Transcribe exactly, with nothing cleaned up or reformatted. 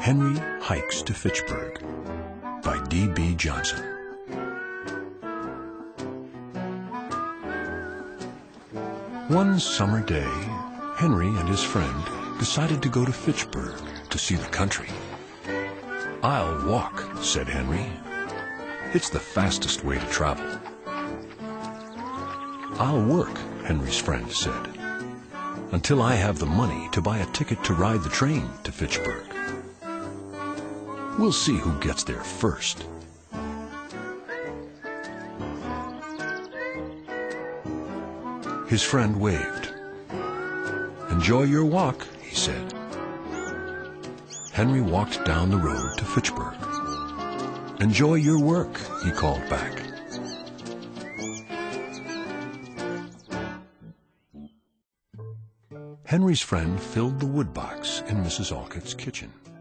Henry Hikes to Fitchburg by D B Johnson. One summer day, Henry and his friend decided to go to Fitchburg to see the country. "I'll walk," said Henry. "It's the fastest way to travel." "I'll work," Henry's friend said, "until I have the money to buy a ticket to ride the train to Fitchburg. We'll see who gets there first." His friend waved. "Enjoy your walk," he said. Henry walked down the road to Fitchburg. "Enjoy your work," he called back. Henry's friend filled the wood box in Missus Alcott's kitchen.